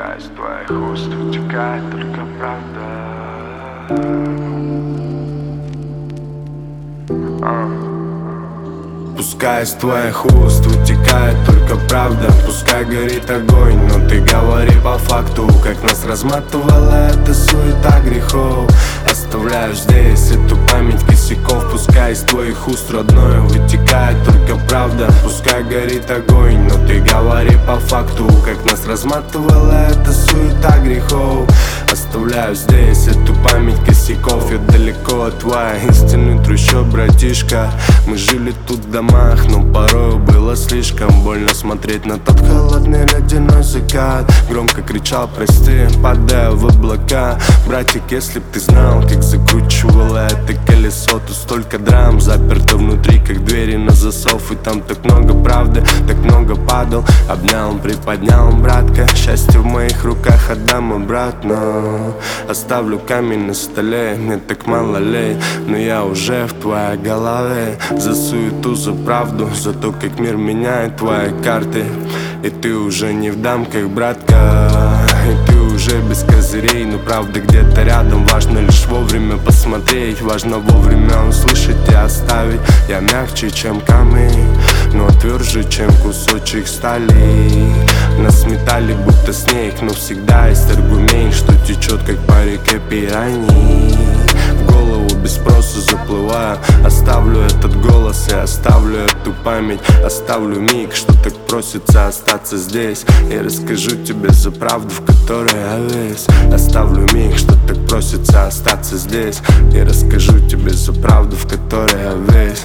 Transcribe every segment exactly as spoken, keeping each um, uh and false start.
Пускай из твоих уст утекает только правда. а. Пускай из твоих уст утекает только правда. Пускай горит огонь, но ты говори по факту. Как нас разматывала эта суета грехов. Оставляю здесь эту память косяков. Пускай из твоих уст, родное, вытекает только правда. Пускай горит огонь, но ты говори по факту. Как нас разматывала эта суета грехов. Оставляю здесь эту память косяков. Я далеко от твоей истины трущоб, братишка. Мы жили тут в домах, но порою было слишком больно смотреть на тот холодный ледяной закат. Громко кричал прости, падая в облака. Братик, если б ты знал, как закручивало это колесо, то столько драм заперто внутри, как двери на засов. И там так много правды, так много падал. Обнял, приподнял, братка. Счастье в моих руках отдам обратно. Оставлю камень на столе, мне так мало лей, но я уже в твоей голове. За суету, за правду, за то, как мир меняет твои карты. И ты уже не в дамках, братка. И ты уже без козырей, но правда где-то рядом. Важно лишь вовремя посмотреть, важно вовремя услышать и оставить. Я мягче, чем камень, но тверже, чем кусочек стали. Нас метали, будто снег, но всегда есть аргумент, что течет, как по реке пираньи. В голову без спроса заплываю. Оставлю этот голос и оставлю эту память. Оставлю миг, что так просится остаться здесь. И расскажу тебе за правду, в которой я весь. Оставлю миг, что так просится остаться здесь. И расскажу тебе за правду, в которой я весь.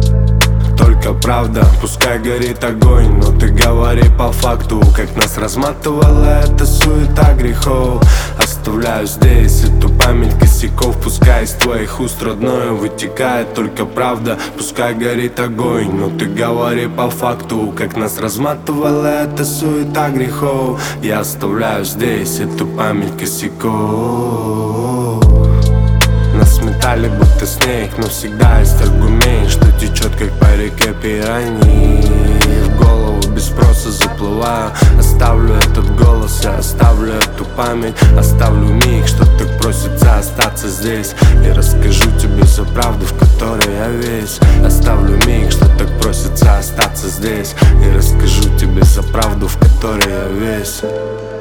Только правда, пускай горит огонь, но ты говори по факту. Как нас разматывала эта суета грехов. Оставляю здесь эту память косяков. Пускай из твоих уст, родное, вытекает только правда. Пускай горит огонь, но ты говори по факту. Как нас разматывала эта суета грехов. Я оставляю здесь эту память косяков. Нас метали, будто снег, но всегда есть аргумент, что течет, как по реке пираньи. В голову без спроса заплываю. Оставлю этот голос, я оставлю эту память. Оставлю миг, что так просится остаться здесь. И расскажу тебе за правду, в которой я весь. Оставлю миг, что так просится остаться здесь. И расскажу тебе за правду, в которой я весь.